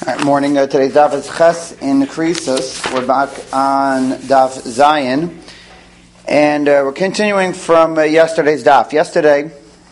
All right, morning. Today's daf is Ches in Krisus. We're back on daf Zayin, and we're continuing from yesterday's daf. Yesterday,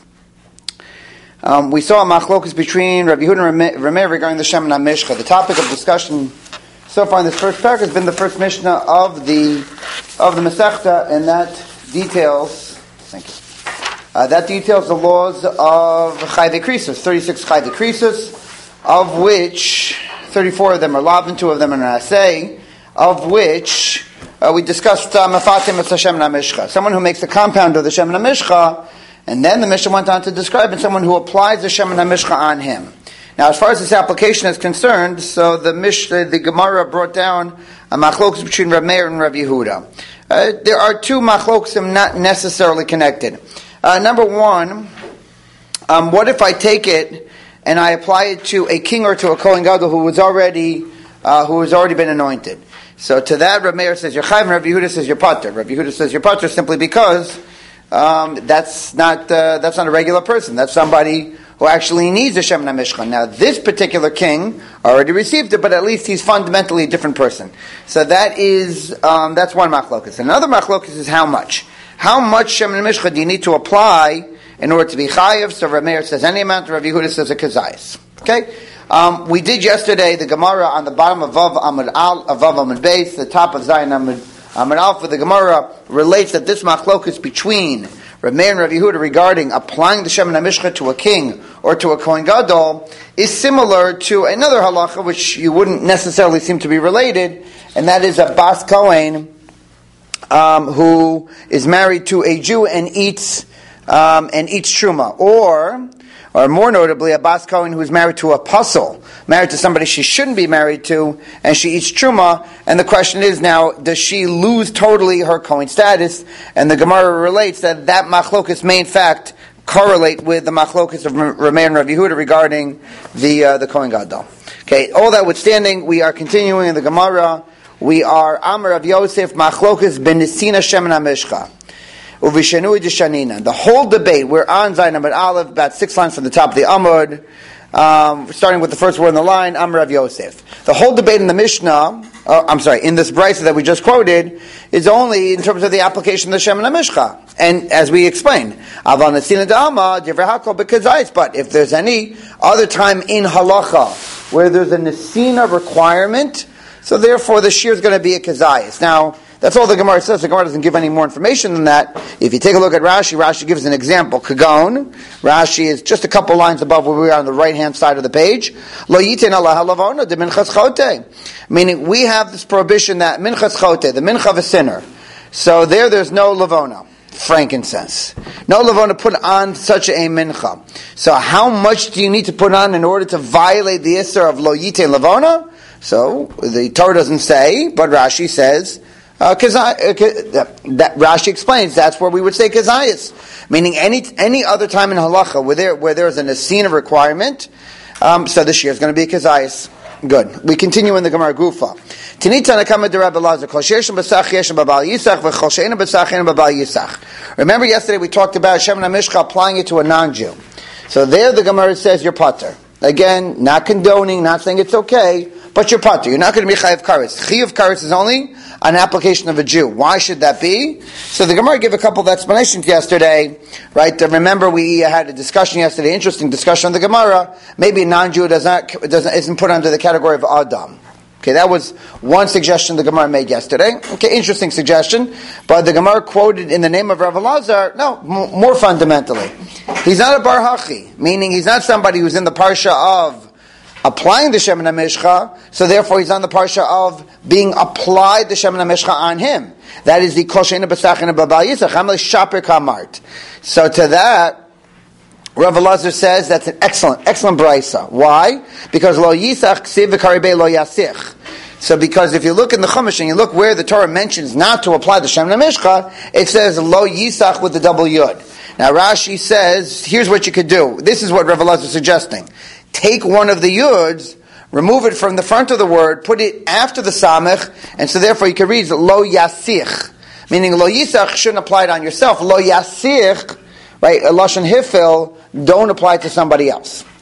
we saw a machlokus between Rabbi Yehuda and Rameir regarding the Shemen HaMishcha. The topic of discussion so far in this first paragraph has been the first Mishnah of the Masechta, and that details. Thank you. That details the laws of Chayvei Krisus, 36 Chayvei Krisus, of which 34 of them are lav and 2 of them are naseh, of which we discussed mafatim as Shemen HaMishcha, someone who makes a compound of the Shemen HaMishcha, and then the Mishnah went on to describe someone who applies the Shemen HaMishcha on him. Now, as far as this application is concerned, so the Gemara brought down a machlokus between Rav Meir and Rav Yehuda. There are two machlokusim not necessarily connected. Number one, what if I take it and I apply it to a king or to a Kohen Gadol who has already been anointed? So to that, Rav Meir says you're chayv, and Rav Yehuda says you're patur. Rav Yehuda says you're patur simply because that's not a regular person. That's somebody who actually needs a Shemen HaMishcha. Now, this particular king already received it, but at least he's fundamentally a different person. So that's one machlokus. Another machlokus is how much. How much Shemen HaMishcha do you need to apply in order to be chayiv? So Rav Meir says any amount, Rav Yehuda says a kazayis. Okay? We did yesterday the Gemara on the bottom of Vav Amud Beis, the top of Zayin Amud Alpha. The Gemara relates that this machlokus between Rav Meir and Rav Yehuda regarding applying the Shemen HaMishcha to a king or to a Kohen Gadol is similar to another halacha which you wouldn't necessarily seem to be related, and that is a Bas Kohen who is married to a Jew and eats truma, or more notably, a Bas Kohen who is married to a puzzle, married to somebody she shouldn't be married to, and she eats truma. And the question is now, does she lose totally her Kohen status? And the Gemara relates that machlokus may in fact correlate with the machlokus of Rameir and Rav Yehuda regarding the Kohen Gadol. Okay, all that withstanding, we are continuing in the Gemara. We are Amar of Yosef Machlokus ben Nisina Shemen HaMishcha. The whole debate, we're on Zayin Amud Aleph, about 6 lines from the top of the Amud, starting with the first word in the line, Amar of Yosef. The whole debate in the Mishnah, in this brisa that we just quoted, is only in terms of the application of the Shemen HaMishcha. And as we explained, but if there's any other time in halacha where there's a nesina requirement, so therefore the shear is going to be a kazayis. Now, that's all the Gemara says. The Gemara doesn't give any more information than that. If you take a look at Rashi, Rashi gives an example. Kagon. Rashi is just a couple lines above where we are on the right-hand side of the page. Lo yitin Allah halavona de minchas chote. Meaning, we have this prohibition that minchas chote, the mincha of a sinner. So there's no lavona, frankincense. No lavona put on such a mincha. So how much do you need to put on in order to violate the issur of lo yitin lavona? So the Torah doesn't say, but Rashi says, that Rashi explains that's where we would say kazayis, meaning any other time in halacha where there is a nesina requirement, so this year is going to be kazayis. Good. We continue in the Gemara Gufa. Remember yesterday we talked about Shemen HaMishcha applying it to a non-Jew. So there the Gemara says you're patur. Again, not condoning, not saying it's okay, but you're patur. You're not going to be chayiv kares. Chayiv kares is only an application of a Jew. Why should that be? So the Gemara gave a couple of explanations yesterday, right? Remember we had a discussion yesterday, interesting discussion on the Gemara. Maybe a non-Jew isn't put under the category of Adam. Okay, that was one suggestion the Gemara made yesterday. Okay, interesting suggestion. But the Gemara quoted in the name of Rav Elazar, more fundamentally. He's not a bar hachi, meaning he's not somebody who's in the parsha of applying the Shemen HaMishcha, so therefore he's on the parsha of being applied the Shemen HaMishcha on him. That is the Kol She'eina B'Sachin B'Bal Yisach, Hamle Shaper Kamart. So to that, Rav Elazar says that's an excellent brisa. Why? Because lo yisach ksiv v'karibei lo yasich. So because if you look in the Chumash and you look where the Torah mentions not to apply the Shemen HaMishcha, it says lo yisach with the double yud. Now Rashi says, here's what you could do. This is what Rav Elazar is suggesting. Take one of the yuds, remove it from the front of the word, put it after the samech, and so therefore you can read lo yasich. Meaning lo yisach shouldn't apply it on yourself. Lo yasich, right, a lashon hifil, don't apply it to somebody else.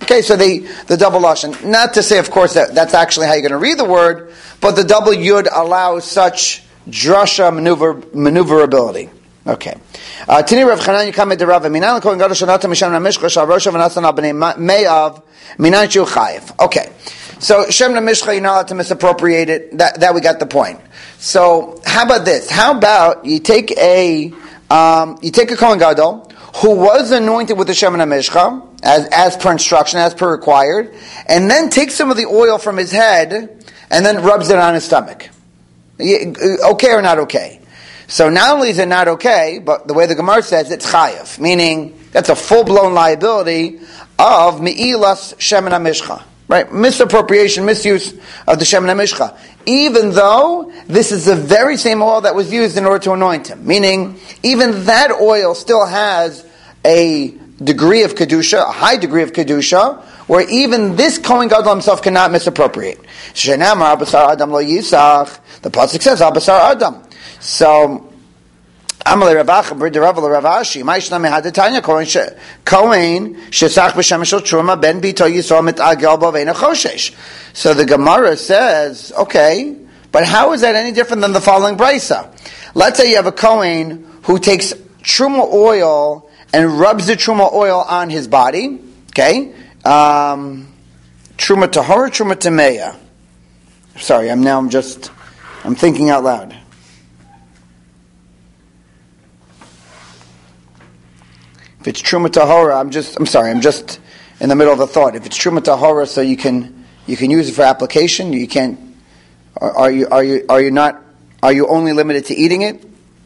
Okay, so the double lashon. Not to say, of course, that's actually how you're going to read the word, but the double yud allows such drasha maneuverability. Okay. Tini Rav Chanan Yikamed de Rav Minan Kohen Gadol Shanata Misham Namishcha Shal Roshav Anasan Al Bnei Me'av Minan Shu Chayiv. Okay. So Shem Namishcha, you're not allowed to misappropriate it. That we got the point. So how about this? How about you take a Kohen Gadol who was anointed with the Shem Namishcha as per instruction, as per required, and then take some of the oil from his head and then rubs it on his stomach. Okay or not okay? So not only is it not okay, but the way the Gemara says, it's chayav, meaning that's a full-blown liability of me'ilas shemen hamishcha, right? Misappropriation, misuse of the shemen hamishcha, even though this is the very same oil that was used in order to anoint him, meaning even that oil still has a degree of kedusha, a high degree of kedusha, where even this Kohen Gadol himself cannot misappropriate. Shenamar abasar adam lo yisach. The pasuk says abasar adam. So, Amalei Ravach B'Rav Ravashi Ma'ishna Mehadatanya Kohen Shesach B'Shem Shel Truma Ben Bito Yisrael Mitagel B'Veina Choshesh. So the Gemara says, okay, but how is that any different than the following brisa? Let's say you have a Kohen who takes Truma oil and rubs the Truma oil on his body. Okay, Truma Tahora, Truma Tameya. Sorry, I'm thinking out loud. If it's Truma Tahora, I'm just in the middle of a thought. If it's Truma Tahora, so you can use it for application, you can't. Are you only limited to eating it?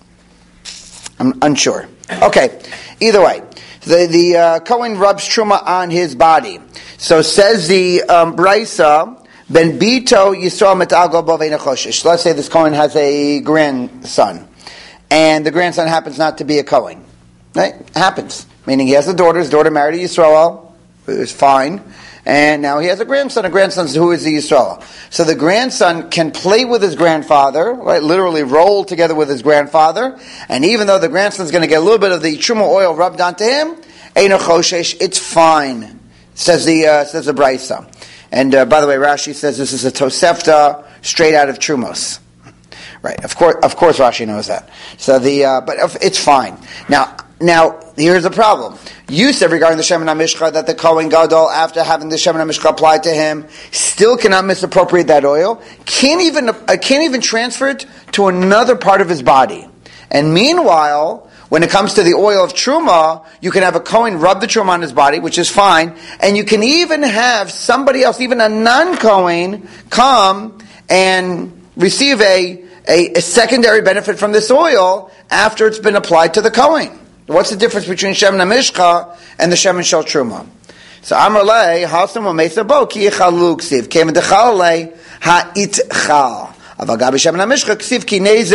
I'm unsure. Okay, either way, the Kohen rubs Truma on his body. So says the Brisa, Ben Bito Yisrael Metago B'Veina Choshesh. Let's say this Kohen has a grandson, and the grandson happens not to be a Kohen. Right? It happens. Meaning he has a daughter. His daughter married a Yisrael. It was fine. And now he has a grandson. A grandson who is the Yisrael. So the grandson can play with his grandfather, right? Literally roll together with his grandfather. And even though the grandson's going to get a little bit of the Truma oil rubbed onto him, Eino Choshesh, it's fine. Says the Brisa. And by the way, Rashi says this is a Tosefta straight out of Trumos. Right, of course, Rashi knows that. So but it's fine. Now, here's the problem. You said regarding the Shemen HaMishcha that the Kohen Gadol, after having the Shemen HaMishcha applied to him, still cannot misappropriate that oil. Can't even transfer it to another part of his body. And meanwhile, when it comes to the oil of Truma, you can have a Kohen rub the Truma on his body, which is fine, and you can even have somebody else, even a non-Kohen, come and receive a secondary benefit from this oil after it's been applied to the Kohen. What's the difference between Shemen HaMishcha and the Shemen Shel Truma? So Amar Lei Hasam U'Meisa Bo Ki Yichalu Ksiv Kem Dechal Lei Ha'itchal Aval Gabi Shemen HaMishcha Ksiv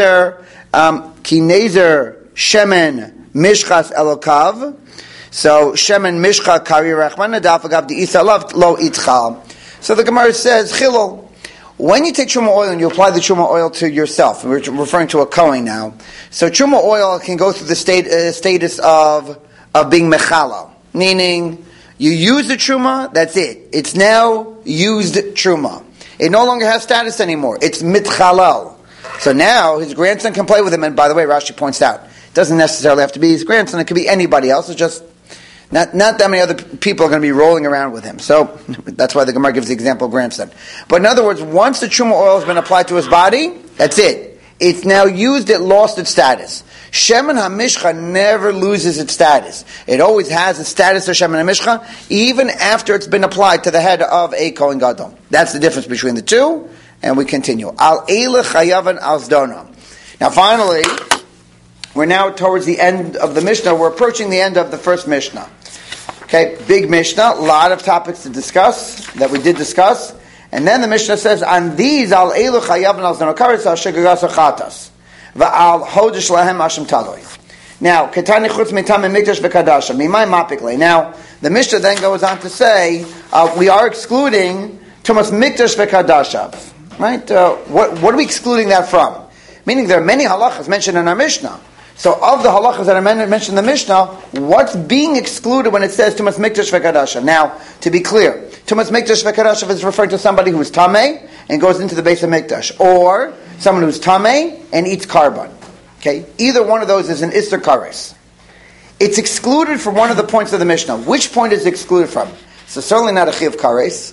Ki Nezer Shemen Mishchas Elokav. So Shemen Mishcha Kari Rachman Nadaf Agav Di Isalav Lo Itchal. So the Gemara says Chilul. When you take Truma oil and you apply the Truma oil to yourself, we're referring to a Kohen now, so Truma oil can go through the status of being Mechalal, meaning you use the Truma, that's it. It's now used Truma. It no longer has status anymore. It's Mitchalal. So now his grandson can play with him, and by the way, Rashi points out, it doesn't necessarily have to be his grandson, it could be anybody else, it's just not that many other people are going to be rolling around with him. So that's why the Gemara gives the example of grandson. But in other words, once the Truma oil has been applied to his body, that's it. It's now used, it lost its status. Shemen HaMishcha never loses its status. It always has the status of Shemen HaMishcha, even after it's been applied to the head of a Kohen Gadol. That's the difference between the two, and we continue. Al Eile Chayavan Al Zdona. Now finally, we're now towards the end of the Mishnah. We're approaching the end of the first Mishnah. Okay, big Mishnah, a lot of topics to discuss, that we did discuss. And then the Mishnah says, on these, al elu chayav al zanokaris al shegagas achatas, va'al hodesh lahem asham taloi. Now, ketani chutz mitam mikdash v'kadasha, mimai mapikle. Now, the Mishnah then goes on to say, we are excluding tumas mikdash v'kadasha. Right? What are we excluding that from? Meaning there are many halachas mentioned in our Mishnah. So of the halachas that I mentioned in the Mishnah, what's being excluded when it says Tumas Mikdash V'Kadashav? Now, to be clear, Tumas Mikdash V'Kadashav is referring to somebody who is Tameh and goes into the base of Mikdash, or someone who's Tameh and eats Karban. Okay? Either one of those is an Isser Kares. It's excluded from one of the points of the Mishnah. Which point is it excluded from? So certainly not a Chiv Kares.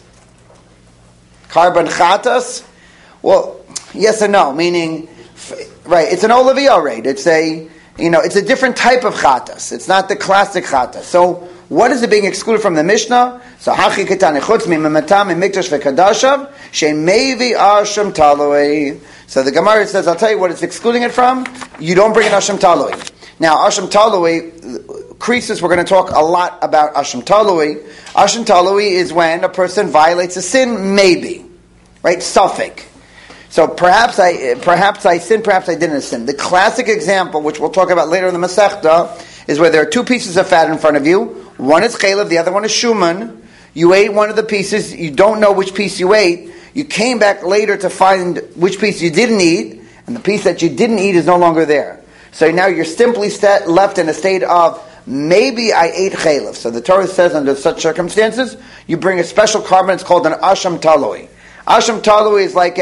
Karban Chatas? Well, yes and no, meaning, right, it's an Olivia rate. It's a different type of chatas. It's not the classic chatas. So, what is it being excluded from the Mishnah? So, hachi ketane chutz mi mematam mi mikdash v'kadashav shemevi asham taloi. So the Gemara says, I'll tell you what it's excluding it from. You don't bring an asham taloi. Now, asham taloi, creases, we're going to talk a lot about asham taloi. Asham taloi is when a person violates a sin, maybe, right? Suffix. So perhaps I sinned, perhaps I didn't sin. The classic example, which we'll talk about later in the Masechta, is where there are two pieces of fat in front of you. One is chaylev, the other one is shuman. You ate one of the pieces, you don't know which piece you ate. You came back later to find which piece you didn't eat, and the piece that you didn't eat is no longer there. So now you're simply left in a state of, maybe I ate chaylev. So the Torah says under such circumstances, you bring a special carbon, it's called an asham taloi. Asham taloi is like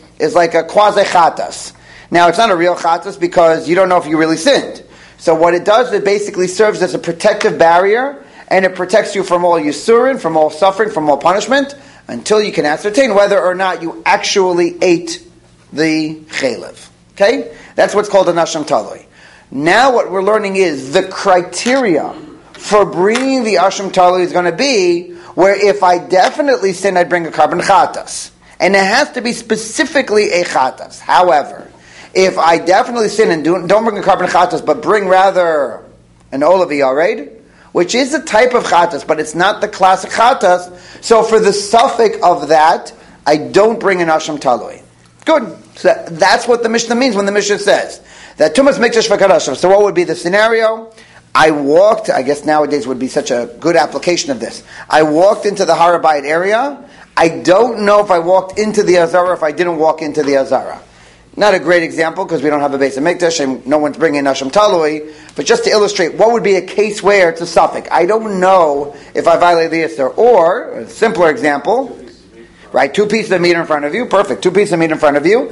a quasi-chatas. Now, it's not a real chatas because you don't know if you really sinned. So what it does, it basically serves as a protective barrier, and it protects you from all yisurin, from all suffering, from all punishment, until you can ascertain whether or not you actually ate the chaylev. Okay? That's what's called a nasham taloi. Now what we're learning is the criteria for bringing the asham taloi is going to be where if I definitely sin, I'd bring a carbon chatas. And it has to be specifically a chatas. However, if I definitely sin and don't bring a carbon chatas, but bring rather an olav yared, which is a type of chatas, but it's not the classic chatas, so for the suffix of that, I don't bring an asham taloi. Good. So that's what the Mishnah means when the Mishnah says that tumas mikdash v'kadashav. So what would be the scenario? I walked, I guess nowadays would be such a good application of this. I walked into the Har Habayit area. I don't know if I walked into the Azara, if I didn't walk into the Azara. Not a great example because we don't have a base of Mikdash and no one's bringing Nasham Taloi, but just to illustrate, what would be a case where it's a suffix? I don't know if I violate the Isser. Or, a simpler example, right, two pieces of meat in front of you, perfect, two pieces of meat in front of you,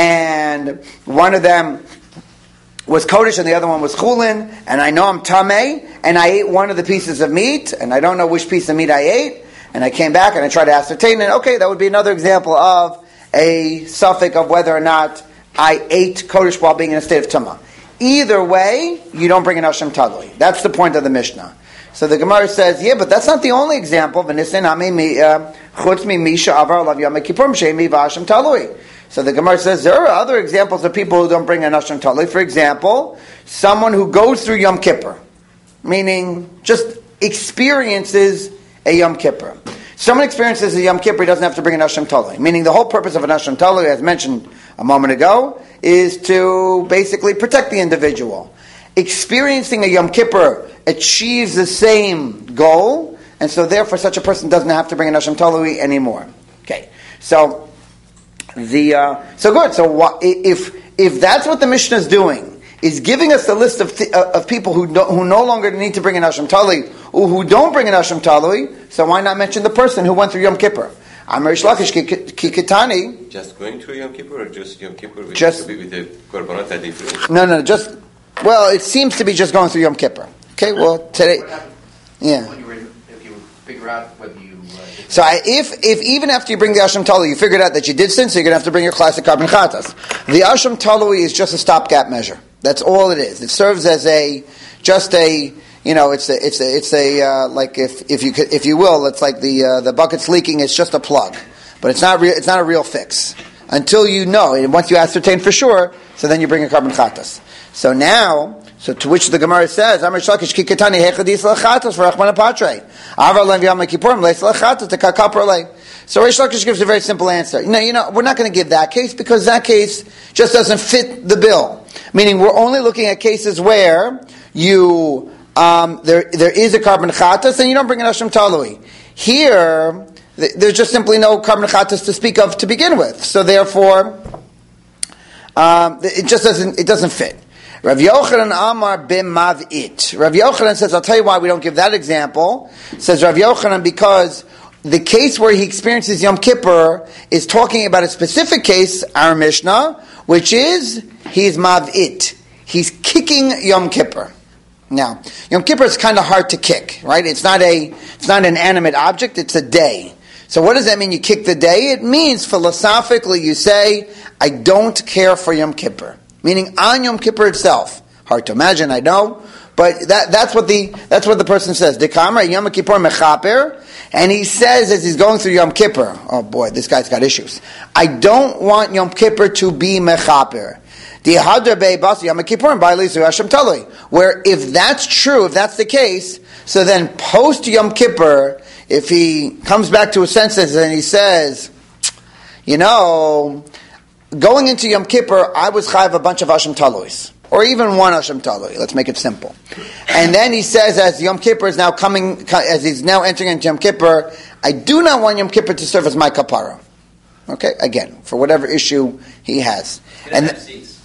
and one of them was Kodesh and the other one was Chulin, and I know I'm Tameh, and I ate one of the pieces of meat, and I don't know which piece of meat I ate, and I came back and I tried to ascertain it. Okay, that would be another example of a suffix of whether or not I ate Kodesh while being in a state of Tumah. Either way, you don't bring an Asham Taloi. That's the point of the Mishnah. So the Gemara says, yeah, but that's not the only example. So the Gemara says, there are other examples of people who don't bring an Asham Taloi. For example, someone who goes through Yom Kippur, meaning just experiences a Yom Kippur. Someone experiences a Yom Kippur, he doesn't have to bring an Asham Taloi. Meaning the whole purpose of an Asham Taloi, as mentioned a moment ago, is to basically protect the individual. Experiencing a Yom Kippur achieves the same goal, and so therefore such a person doesn't have to bring an Asham Taloi anymore. Okay, so good. So if that's what the Mishnah is doing, is giving us a list of people who no longer need to bring an Asham Taloi, or who don't bring an Asham Taloi, so why not mention the person who went through Yom Kippur? Amar Shlakish Kikitani. Just going through Yom Kippur, or just Yom Kippur with the korbanot that they do? No. Well, it seems to be just going through Yom Kippur. Okay, well today, yeah. If you figure out whether you. So if even after you bring the Asham Taloi, you figured out that you did sin, so you're going to have to bring your classic carbon chatas. The Asham Taloi is just a stopgap measure. That's all it is. It serves as it's like if you will, it's like the bucket's leaking. It's just a plug, but it's not real. It's not a real fix until you know. And once you ascertain for sure, so then you bring a carbon chatas. So to which the Gemara says, Amar Shlakish Kikatani Hechadis Lachatas for Rachmana Patre. Avar Lev Yom Kippurim Leis Lachatas to Kakapra. So Rish Lakish gives a very simple answer. We're not going to give that case because that case just doesn't fit the bill. Meaning, we're only looking at cases where you there is a carbon chatas and you don't bring an Asham Taloi. Here, there's just simply no carbon chatas to speak of to begin with. So therefore, it doesn't fit. Rav Yochanan Amar b'mav'it. Rav Yochanan says, I'll tell you why we don't give that example. Says Rav Yochanan, because the case where he experiences Yom Kippur is talking about a specific case, our Mishnah, which is he's mav'it. He's kicking Yom Kippur. Now, Yom Kippur is kind of hard to kick, right? It's not an animate object, it's a day. So what does that mean, you kick the day? It means, philosophically, you say, I don't care for Yom Kippur. Meaning, on Yom Kippur itself. Hard to imagine, I know. But that's what the person says. Dekamra Yom Kippur mechaper. And he says, as he's going through Yom Kippur, oh boy, this guy's got issues. I don't want Yom Kippur to be mechaper. Where if that's true, if that's the case, so then post Yom Kippur, if he comes back to his senses and he says, going into Yom Kippur, I was chayav a bunch of Hashem Talois, or even one Hashem Taloi. Let's make it simple. And then he says, as Yom Kippur is now coming, as he's now entering into Yom Kippur, I do not want Yom Kippur to serve as my kapara. Okay, again, for whatever issue he has. And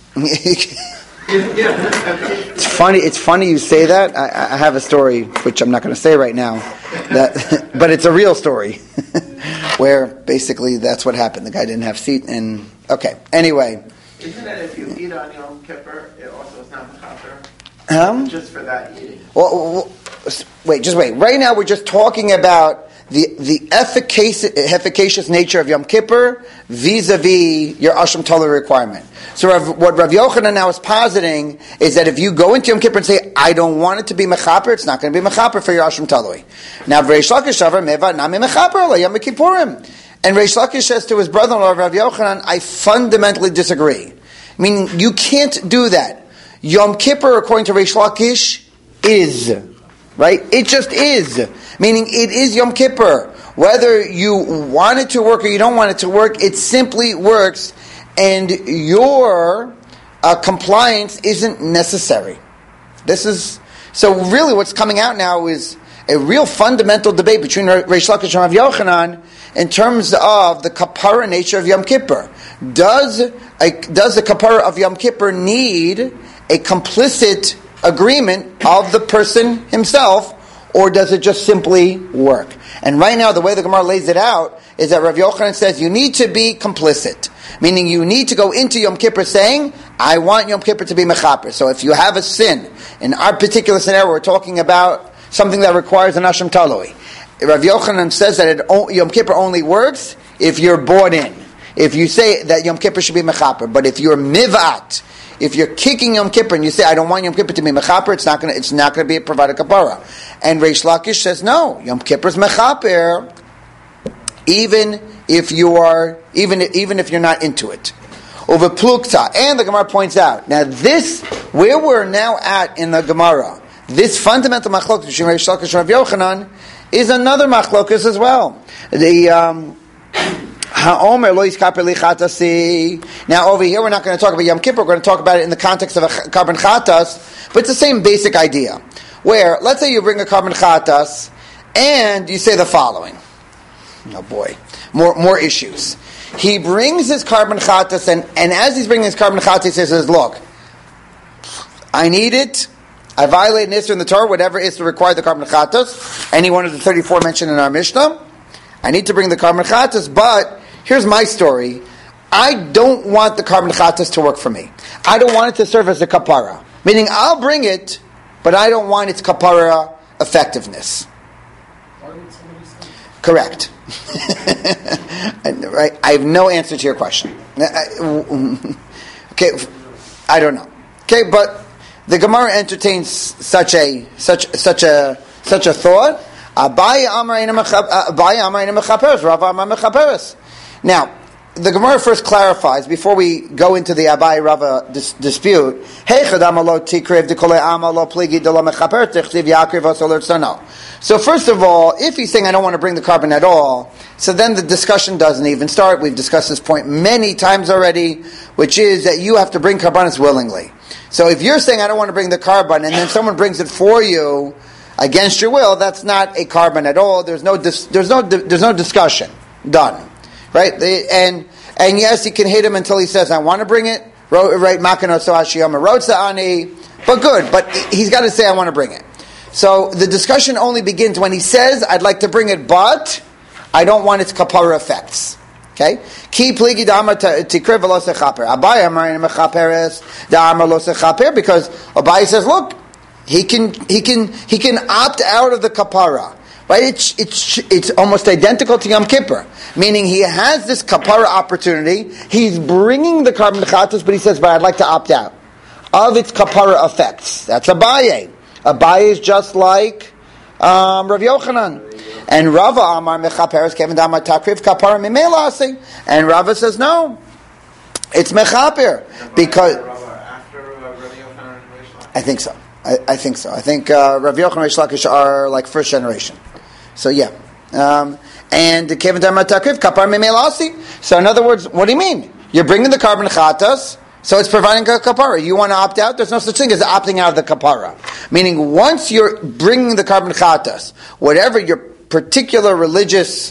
it's funny you say that. I have a story which I'm not going to say right now, but it's a real story where basically that's what happened. The guy didn't have seat, and okay. Anyway, isn't it if you eat on Yom Kippur, it also is not mechaper? Just for that eating. Well, just wait. Right now we're just talking about the efficacious nature of Yom Kippur vis-a-vis your Asham Taloi requirement. So what Rav Yochanan now is positing is that if you go into Yom Kippur and say, I don't want it to be mechaper, it's not going to be mechaper for your Asham Taloi. Now, Reish Lakish Shavar Meva Nami Mechaper Yom Kippurim. And Reish Lakish says to his brother-in-law Rav Yochanan, I fundamentally disagree. Meaning, you can't do that. Yom Kippur, according to Reish Lakish, is. Right? It just is. Meaning, it is Yom Kippur. Whether you want it to work or you don't want it to work, it simply works, and your compliance isn't necessary. So really what's coming out now is a real fundamental debate between Reish Lakish and Rav Yochanan in terms of the kapara nature of Yom Kippur. Does the kapara of Yom Kippur need a complicit agreement of the person himself, or does it just simply work? And right now, the way the Gemara lays it out is that Rav Yochanan says you need to be complicit, meaning you need to go into Yom Kippur saying, I want Yom Kippur to be mechaper. So if you have a sin, in our particular scenario, we're talking about something that requires an Asham Taloi. Rav Yochanan says that Yom Kippur only works if you're bought in. If you say that Yom Kippur should be mechaper, but if you're mivat, if you're kicking Yom Kippur and you say, I don't want Yom Kippur to be mechaper, it's not going to be a provided kapara. And Reish Lakish says, no, Yom Kippur is mechaper, even if you're not into it. Over plukta, and the Gemara points out, now this, where we're now at in the Gemara, this fundamental machlokas between Reish Lakish and Rav Yochanan is another machlokas as well. Now over here we're not going to talk about Yom Kippur, we're going to talk about it in the context of a carbon chatas, but it's the same basic idea. Where, let's say you bring a carbon chatas, and you say the following. Oh boy, more issues. He brings his carbon chatas, and as he's bringing his carbon chatas, he says, look, I need it, I violated an Isra in the Torah, whatever Isra required the carbon chatas, any one of the 34 mentioned in our Mishnah, I need to bring the carbon chatas, but here's my story. I don't want the carbon chatas to work for me. I don't want it to serve as a kapara. Meaning, I'll bring it, but I don't want its kapara effectiveness. Correct. Right? I have no answer to your question. Okay, I don't know. Okay, but the Gemara entertains such a thought. Now, the Gemara first clarifies, before we go into the Abai Rava dispute, so first of all, if he's saying I don't want to bring the carbon at all, so then the discussion doesn't even start. We've discussed this point many times already, which is that you have to bring carbonates willingly. So if you're saying I don't want to bring the carbon, and then someone brings it for you against your will, that's not a carbon at all. There's no discussion. Done. Right? And yes, you can hit him until he says, I want to bring it, Right, Makano so Hashiyama Rotsa Ani. But good, but he's got to say, I want to bring it. So the discussion only begins when he says, I'd like to bring it, but I don't want its kapara effects. Okay? Ki pligi da'amar tikriv v'lo sechaper. Abai amar in mechaperes da'amar lo sechaper, because Abai says, look, he can opt out of the kapara. Right? It's almost identical to Yom Kippur, meaning he has this kapara opportunity. He's bringing the carbon chatas, but he says, but I'd like to opt out of its kapara effects. That's Abaye. Abaye is just like Rav Yochanan. And Rava Amar Mechaperes Kevin Damar Takriv Kapara Mimelasi. And Rava says no, it's Mechaper because I think so. I think so. I think Rav Yochanan and Reish Lakish are like first generation. So yeah. And Kevin Damar Takriv Kapara Mimelasi. So in other words, what do you mean? You're bringing the carbon chatas, so it's providing a kapara. You want to opt out? There's no such thing as opting out of the kapara. Meaning, once you're bringing the carbon chatas, whatever your particular religious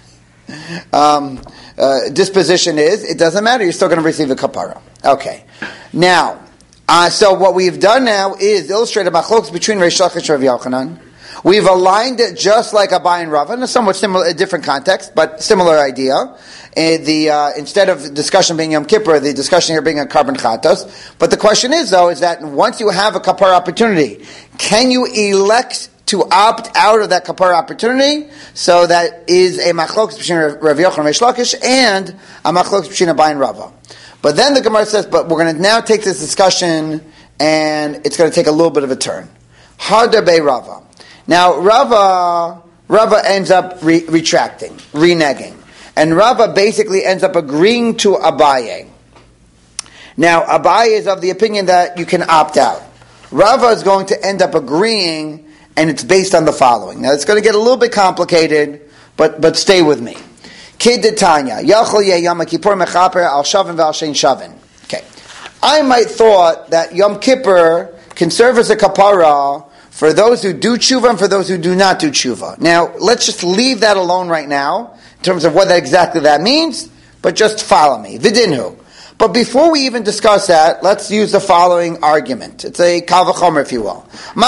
disposition is, it doesn't matter. You're still going to receive a kapara. Okay. Now, so what we've done now is illustrate a machlokes between Reish Lakish and Rav Yochanan. We've aligned it just like Abai and Rava in a somewhat similar, a different context, but similar idea. Instead of discussion being Yom Kippur, the discussion here being a carbon chatos. But the question is, though, is that once you have a kapara opportunity, can you elect to opt out of that kapara opportunity? So that is a machlokes between Rav Yochanan and Reish Lakish and a machlokes between Abai and Rava. But then the Gemara says, but we're going to now take this discussion and it's going to take a little bit of a turn. Harder Bei Rava. Now, Rava ends up retracting, reneging. And Rava basically ends up agreeing to Abaye. Now, Abaye is of the opinion that you can opt out. Rava is going to end up agreeing, and it's based on the following. Now, it's going to get a little bit complicated, but stay with me. Kid Tanya, Yachol Yeh Yom Kippur Mechaper Al Shavin V'Al Shein Shavin. Okay, I might thought that Yom Kippur can serve as a kapara for those who do tshuva and for those who do not do tshuva. Now, let's just leave that alone right now, in terms of what exactly that means, but just follow me. Vidinhu. But before we even discuss that, let's use the following argument. It's a kal v'chomer, if you will.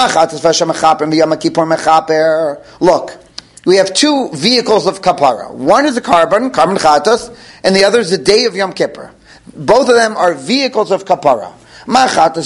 Look, we have two vehicles of kapara. One is a carbon chatas, and the other is the day of Yom Kippur. Both of them are vehicles of kapara. Now, when it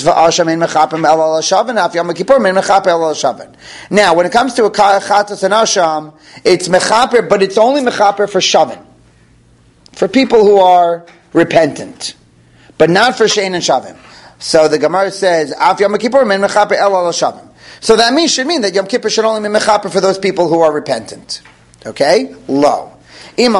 comes to a chatas and asham, it's mechaper, but it's only mechaper for shavin, for people who are repentant, but not for shein and shavin. So the Gemara says, Af Yom Kippur men mechaper el al shavin. So that should mean that Yom Kippur should only be mechaper for those people who are repentant. Okay, lo. So the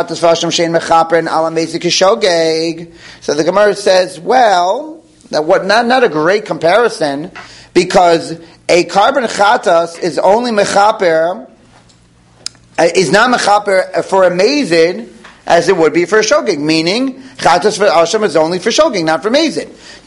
Gemara says, well, not a great comparison, because a carbon chatas is only mechaper, is not mechaper for a mazid as it would be for a shogeg, meaning chatas for asham is only for shogeg, not for mazid.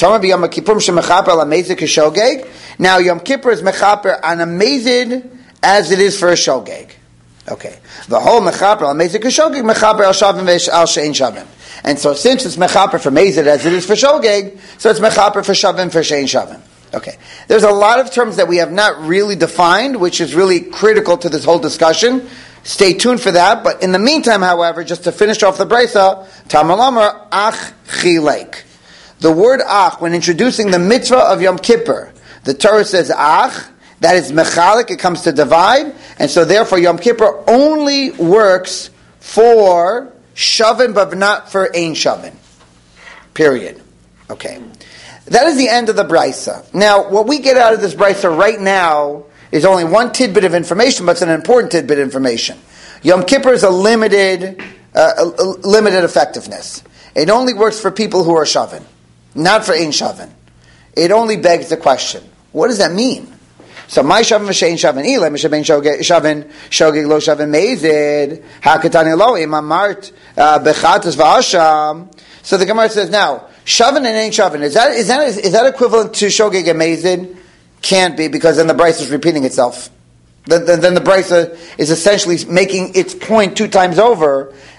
Now Yom Kippur is mechaper on a mazid as it is for a shogeg. Okay, the whole mechaper al mazid k'shogeg mechaper al shavim al shein shavim. And so since it's mechaper for mazid as it is for shogeg, so it's mechaper for shavim for shein shavim. Okay, there's a lot of terms that we have not really defined, which is really critical to this whole discussion. Stay tuned for that. But in the meantime, however, just to finish off the brisa, Talmud Lomar ach chilek. The word ach, when introducing the mitzvah of Yom Kippur, the Torah says ach. That is mechalik, it comes to divide, and so therefore Yom Kippur only works for shavin, but not for ein shavin. Period. Okay. That is the end of the brisa. Now, what we get out of this brisa right now is only one tidbit of information, but it's an important tidbit of information. Yom Kippur is a limited effectiveness. It only works for people who are shavin, not for ein shavin. It only begs the question, what does that mean? So my shavin v'shein shavin ilay mishabein shavin shogeg lo shavin meizid hakatani lo imamart bechatas v'asham. So the Gemara says now shavin and ain't shavin is that equivalent to shogeg and meizid? Can't be, because then the brisa is repeating itself. Then the brisa is essentially making its point two times over,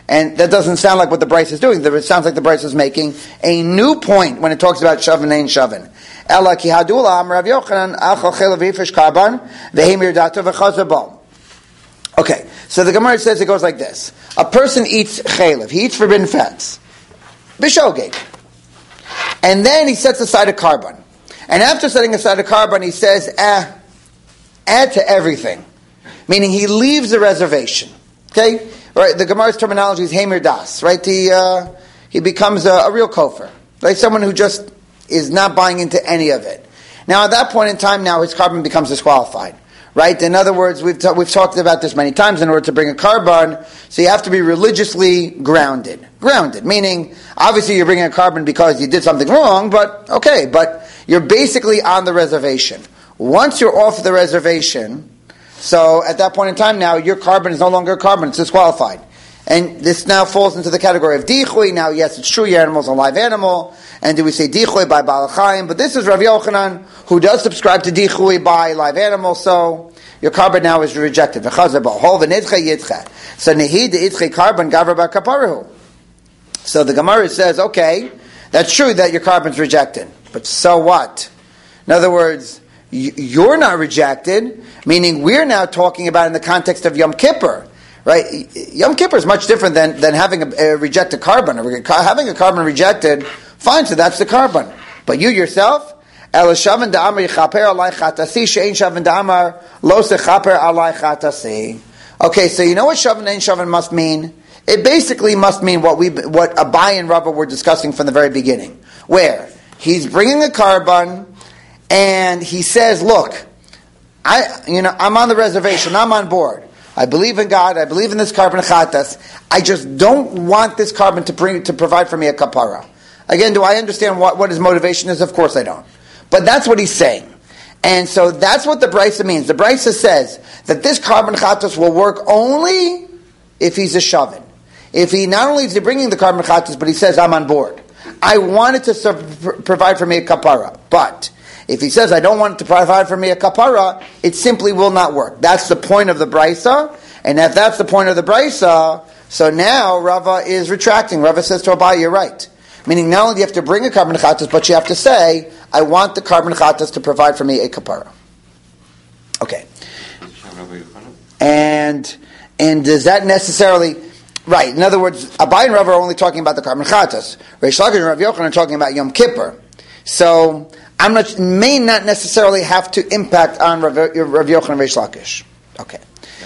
And that doesn't sound like what the Bryce is doing. It sounds like the Bryce is making a new point when it talks about Shavin Ein Shavin. Ela ki hadula am Rav Yochanan achal chelav yifish karban vehemir dato v'chazabal. Okay, so the Gemara says it goes like this. A person eats chelav. He eats forbidden fats. Bishogeg. And then he sets aside a karban. And after setting aside a karban, he says, add to everything. Meaning he leaves the reservation. Okay? Right, the Gemara's terminology is Hemer Das, right? He becomes a real kofar, like someone who just is not buying into any of it. Now, at that point in time, now his carbon becomes disqualified, right? In other words, we've talked about this many times. In order to bring a carbon, so you have to be religiously grounded. Grounded, meaning obviously you're bringing a carbon because you did something wrong, but okay, but you're basically on the reservation. Once you're off the reservation. So at that point in time now, your carbon is no longer a carbon, it's disqualified. And this now falls into the category of dichui. Now, yes, it's true, your animal is a live animal. And do we say dichui by Baal Chaim? But this is Rav Yochanan, who does subscribe to dichui by live animal, so your carbon now is rejected. So the Gemara says, okay, that's true that your carbon's rejected. But so what? In other words, you're not rejected, meaning we're now talking about in the context of Yom Kippur, right? Yom Kippur is much different than having a rejected carbon. Having a carbon rejected, fine, so that's the carbon. But you yourself, okay, so you know what Shavin Ein Shavin must mean? It basically must mean what Abai and Rava were discussing from the very beginning, where he's bringing a carbon, and he says, look, I'm on the reservation, I'm on board. I believe in God, I believe in this carbon chatas. I just don't want this carbon to provide for me a kapara. Again, do I understand what his motivation is? Of course I don't. But that's what he's saying. And so that's what the Brisa means. The Brisa says that this carbon chatas will work only if he's a shavin. If he not only is he bringing the carbon chatas, but he says, I'm on board. I want it to provide for me a kapara. But if he says, I don't want it to provide for me a kapara, it simply will not work. That's the point of the Brisa. And if that's the point of the Brisa, so now Rava is retracting. Rava says to Abai, you're right. Meaning not only do you have to bring a carbon chatas, but you have to say, I want the carbon chatas to provide for me a kapara. Okay. And does that necessarily... Right, in other words, Abai and Rava are only talking about the carbon chatas. Reish Lakish and Rav Yochanan are talking about Yom Kippur. So... may not necessarily have to impact on Rav Yochanan and Reish Lakish. Okay.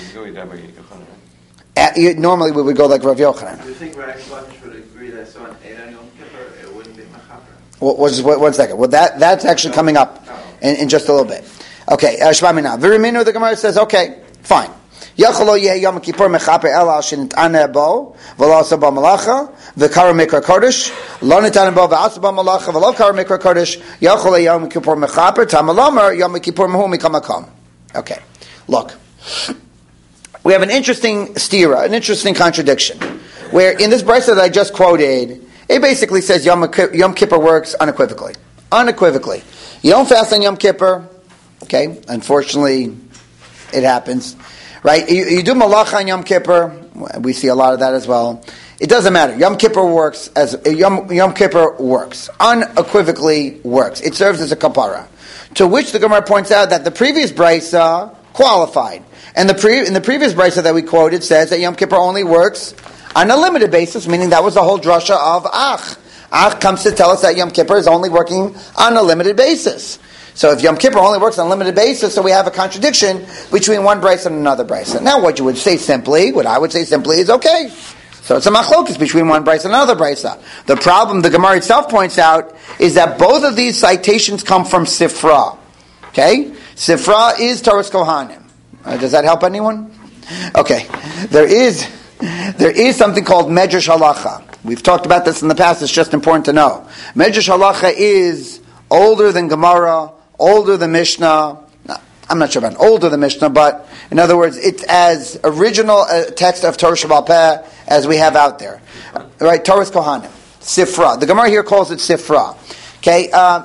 Normally we would go like Rav Yochanan. Do you think Reish Lakish would agree that someone ate on Yom Kippur, it wouldn't be machaper? One second. Well, that's actually coming up in just a little bit. Okay. Shema Mina. Viriminu, the Gemara says, okay, fine. Yachalo yeh Yom Kippur mechaper el al shenitane bo v'lo asa ba malacha v'kara mikra kodesh lo nitane bo v'asa ba malacha v'lo kara mikra kodesh yachalo Yom Kippur mechaper tamalomer Yom Kippur mehu mikamakam. Okay, look, we have an interesting stira, an interesting contradiction, where in this brisa that I just quoted, it basically says Yom Kippur works unequivocally. Unequivocally, you don't fast on Yom Kippur. Okay, unfortunately, it happens. Right, you do malacha on Yom Kippur. We see a lot of that as well. It doesn't matter. Yom Kippur works Yom Kippur works unequivocally works. It serves as a kapara. To which the Gemara points out that the previous brisa qualified, and in the previous brisa that we quoted says that Yom Kippur only works on a limited basis, meaning that was the whole drasha of Ach. Ach comes to tell us that Yom Kippur is only working on a limited basis. So if Yom Kippur only works on a limited basis, so we have a contradiction between one brisa and another brisa. Now what I would say simply is okay. So it's a machlokes between one brisa and another brisa. The problem, the Gemara itself points out, is that both of these citations come from Sifra. Okay? Sifra is Toras Kohanim. Does that help anyone? Okay. There is something called Medrash Halacha. We've talked about this in the past, it's just important to know. Medrash Halacha is older than Gemara, older than Mishnah. I'm not sure about older than Mishnah, but in other words, it's as original a text of Torah Sheba'al Peh as we have out there. Right? Toras Kohanim. Sifra. The Gemara here calls it Sifra. Okay?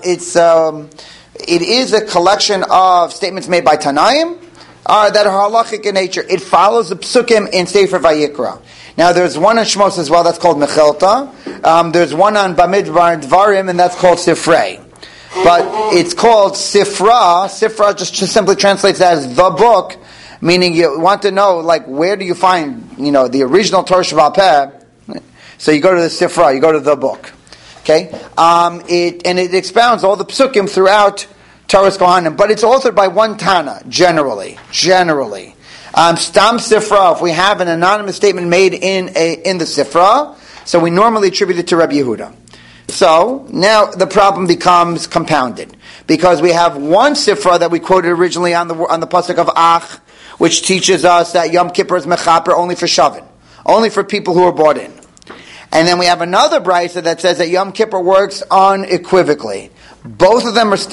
It is a collection of statements made by Tanaim that are halachic in nature. It follows the psukim in Sefer Vayikra. Now there's one on Shmos as well, that's called Mechelta. There's one on Bamidbar Dvarim, and that's called Sifrei. But it's called Sifra. Sifra just simply translates as the book, meaning you want to know, like, where do you find, the original Torah Sheba'al Peh? So you go to the Sifra, you go to the book. Okay? It expounds all the psukim throughout Torah's Kohanim, but it's authored by one Tana, generally. Stam Sifra, if we have an anonymous statement made in the Sifra, so we normally attribute it to Rabbi Yehuda. So, now the problem becomes compounded. Because we have one Sifra that we quoted originally on the pasuk of Ach, which teaches us that Yom Kippur is Mechaper only for Shavin. Only for people who are bought in. And then we have another brisa that says that Yom Kippur works unequivocally. Both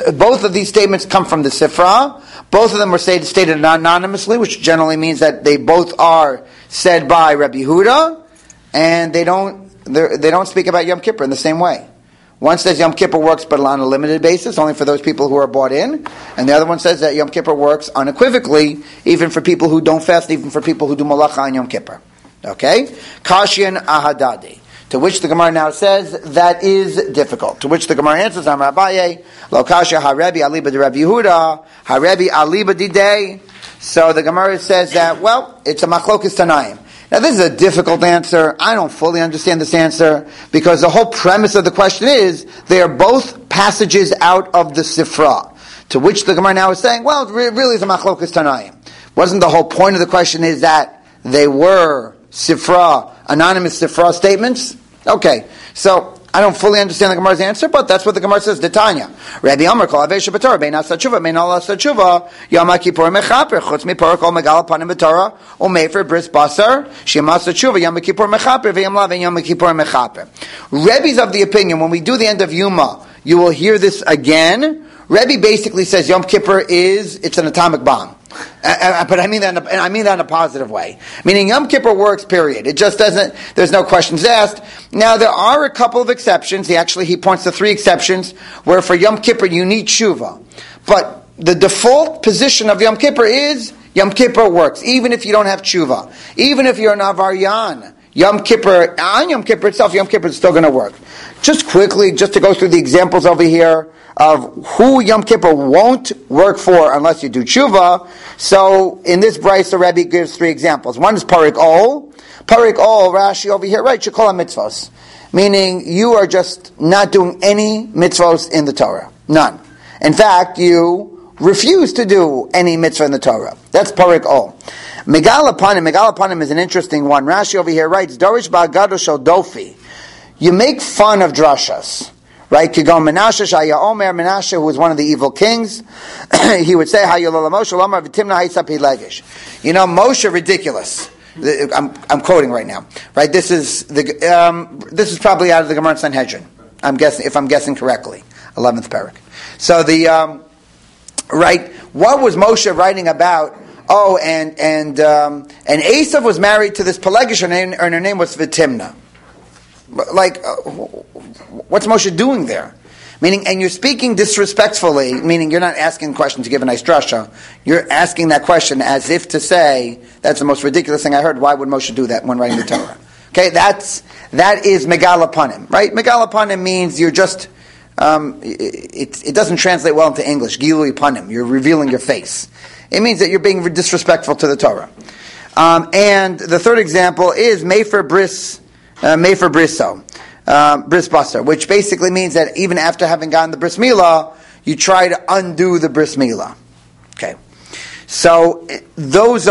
of these statements come from the Sifra. Both of them were stated anonymously, which generally means that they both are said by Rabbi Yehuda, and they don't speak about Yom Kippur in the same way. One says Yom Kippur works but on a limited basis, only for those people who are bought in, and the other one says that Yom Kippur works unequivocally, even for people who don't fast, even for people who do malacha on Yom Kippur. Okay? Kashian ahadadi. To which the Gemara now says, that is difficult. To which the Gemara answers, Amar Abaye, Lo kasha harebi aliba de Rabbi Yehuda, harebi aliba didei. So the Gemara says that, well, it's a machlokas tanaim. Now this is a difficult answer. I don't fully understand this answer, because the whole premise of the question is, they are both passages out of the Sifra. To which the Gemara now is saying, well, it really is a machlokas tanaim. Wasn't the whole point of the question is that they were Sifra, anonymous Sifra statements? Okay, so I don't fully understand the Gemara's answer, but that's what the Gemara says. Detanya, Rabbi Amar kol avei shebetorah bein asa tshuva bein al asa tshuva Yom Kippur mechaper chutz mipor kol megal panim betorah umefer bris basar shem asa tshuva Yom Kippur mechaper ve'yom lav Yom Kippur mechaper. Rebbe's of the opinion when we do the end of Yuma, you will hear this again. Rebbe basically says Yom Kippur it's an atomic bomb. But I mean that in a positive way. Meaning Yom Kippur works, period. It just doesn't, there's no questions asked. Now there are a couple of exceptions. He points to 3 exceptions where for Yom Kippur you need tshuva. But the default position of Yom Kippur is Yom Kippur works, even if you don't have tshuva. Even if you're an avaryan. Yom Kippur itself, Yom Kippur is still going to work. Just quickly, just to go through the examples over here of who Yom Kippur won't work for unless you do tshuva. So in this brayso, the Rebbe gives 3 examples. One is Parik Ol. Parik Ol, Rashi over here, right, Shekol mitzvos. Meaning you are just not doing any mitzvos in the Torah. None. In fact, you refuse to do any mitzvah in the Torah. That's Parik Ol. Megal Apanim is an interesting one. Rashi over here writes, Dorish ba'agado shel dofi. You make fun of drashas. Right? Kigon Menashe, Shaya Omer, Menashe, who was one of the evil kings, he would say, Moshe, Moshe, ridiculous. I'm quoting right now. Right? This is probably out of the Gemara Sanhedrin. If I'm guessing correctly. 11th parak. So right, what was Moshe writing about? Oh, and Esav was married to this Pelegish, and her name was Vitimna. Like, what's Moshe doing there? Meaning, and you're speaking disrespectfully, meaning you're not asking the question to give a nice drasha. You're asking that question as if to say, that's the most ridiculous thing I heard. Why would Moshe do that when writing the Torah? Okay, that is Megal Apanim, right? Megal Apanim means you're just, it doesn't translate well into English. Gilui Panim, you're revealing your face. It means that you're being disrespectful to the Torah. And the third example is Mefer Briso, Bris Basar, which basically means that even after having gotten the Bris Milah, you try to undo the Bris Milah. Okay. So those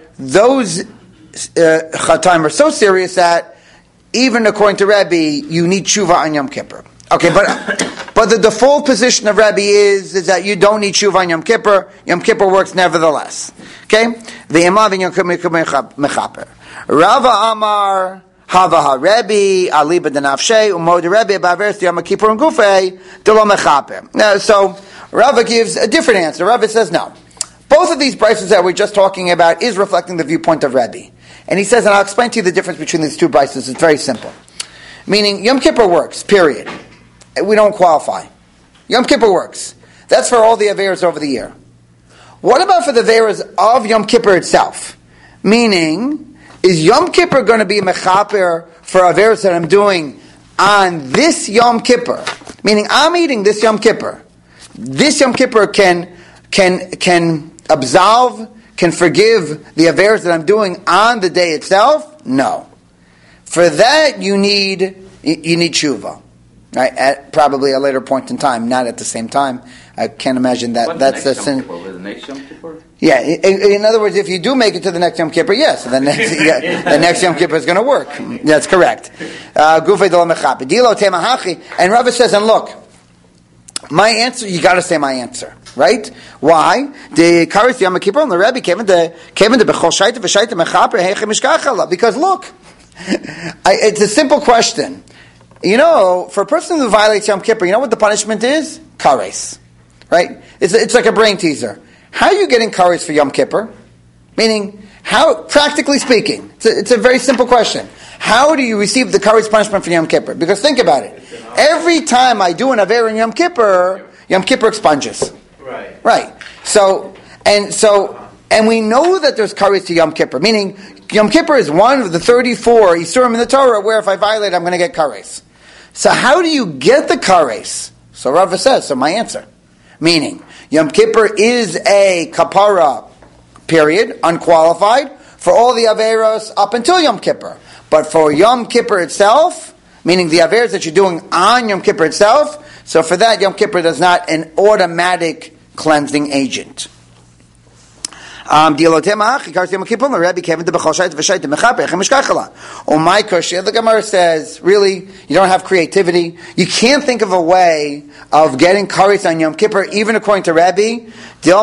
Chataim are so serious that even according to Rebbe, you need tshuva on Yom Kippur. Okay, but the default position of Rebbe is that you don't need tshuva on Yom Kippur. Yom Kippur works nevertheless. Okay? The Imlav in Yom Kippur mechaper. Rava Amar Hava HaRebbe Aliba Denafshe Umod Rebbe Baverst Yom Kippur and Gufei Delo mechaper. Now, so Rava gives a different answer. Rava says no. Both of these brises that we're just talking about is reflecting the viewpoint of Rebbe. And he says, and I'll explain to you the difference between these 2 brises. It's very simple. Meaning, Yom Kippur works, period. We don't qualify. Yom Kippur works. That's for all the Averas over the year. What about for the Averas of Yom Kippur itself? Meaning is Yom Kippur going to be mechaper for averos that I'm doing on this Yom Kippur? Meaning, I'm eating this Yom Kippur. This Yom Kippur can absolve, can forgive the averos that I'm doing on the day itself? No. For that, you need tshuva, right? At probably a later point in time, not at the same time. I can't imagine that. That's the sin. The next Yom Kippur? Yeah. In other words, if you do make it to the next Yom Kippur, yes, the next Yom Kippur is going to work. That's correct. And Rava says, and look, my answer, you got to say my answer, right? Why? The Karis Yom Kippur and the Rebbe came into Bechol Shaita v'Shaita Mechaper Heichem Mishkachala. Because look, it's a simple question. You know, for a person who violates Yom Kippur, you know what the punishment is? Kares. Right? It's like a brain teaser. How are you getting kares for Yom Kippur? Meaning, how, practically speaking, it's a very simple question. How do you receive the kares punishment for Yom Kippur? Because think about it. Every time I do an aver in Yom Kippur expunges. Right. So, and we know that there's kares to Yom Kippur. Meaning, Yom Kippur is one of the 34 Isurim in the Torah where if I violate, I'm going to get kares. So how do you get the kares? So Rava says, so my answer. Meaning, Yom Kippur is a kapara, period, unqualified, for all the averos up until Yom Kippur. But for Yom Kippur itself, meaning the averos that you're doing on Yom Kippur itself, so for that, Yom Kippur is not an automatic cleansing agent. The Gemara says, really, you don't have creativity. You can't think of a way of getting kares on Yom Kippur, even according to Rabbi. So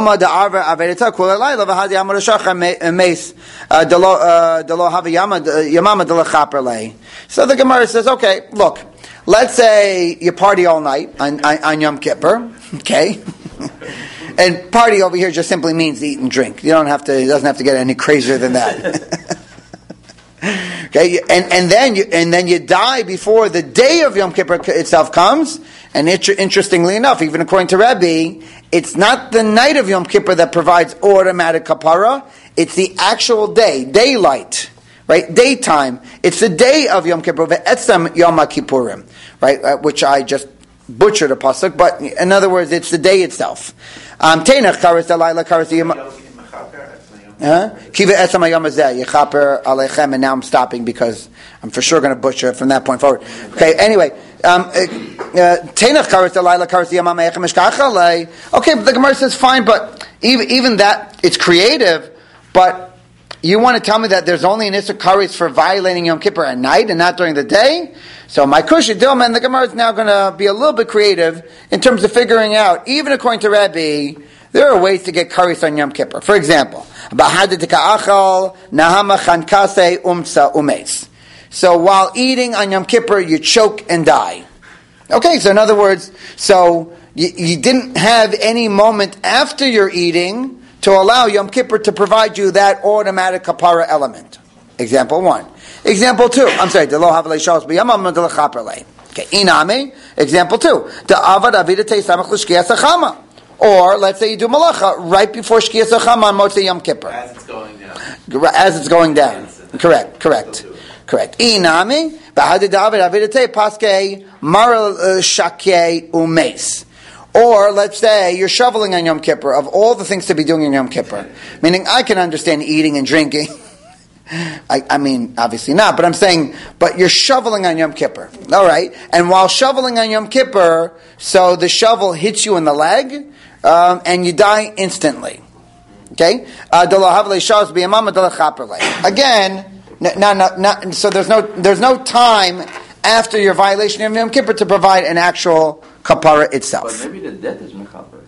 the Gemara says, okay, look, let's say you party all night on Yom Kippur, okay? And party over here just simply means eat and drink. You don't have to. It doesn't have to get any crazier than that. Okay, and then you die before the day of Yom Kippur itself comes. And interestingly enough, even according to Rebbe, it's not the night of Yom Kippur that provides automatic kapara. It's the actual day, daylight, right? Daytime. It's the day of Yom Kippur, ve'etzem Yom Kippurim, right? Which I just butchered a pasuk, but in other words, it's the day itself. Tenach kares dalayla kares yom. Kiva esam hayom hazeh yechaper aleichem, and now I'm stopping because I'm for sure going to butcher it from that point forward. Okay, anyway, tenach kares dalayla kares yom ameichem mishkachalei. Okay, but the Gemara says fine, but even that it's creative, but you want to tell me that there's only an issur kares for violating Yom Kippur at night and not during the day? So my Kushi Dilma and the Gemara is now going to be a little bit creative in terms of figuring out, even according to Rabbi, there are ways to get kares on Yom Kippur. For example, so while eating on Yom Kippur, you choke and die. Okay, so in other words, so you didn't have any moment after you're eating to allow Yom Kippur to provide you that automatic kapara element. Example 1. Example 2. I'm sorry. Okay, iname. Example 2. Or let's say you do malacha right before Shkiyas Achama on Motzei Yom Kippur. As it's going down. As it's going down. Correct. Iname. Paske Maral Shake Umes. Or let's say you're shoveling on Yom Kippur, of all the things to be doing in Yom Kippur. Meaning I can understand eating and drinking. I mean, obviously not, but I'm saying, but you're shoveling on Yom Kippur. All right. And while shoveling on Yom Kippur, so the shovel hits you in the leg, and you die instantly. Okay? Again, so there's no time after your violation of Yom Kippur to provide an actual kapara itself. But maybe the death is mechaper.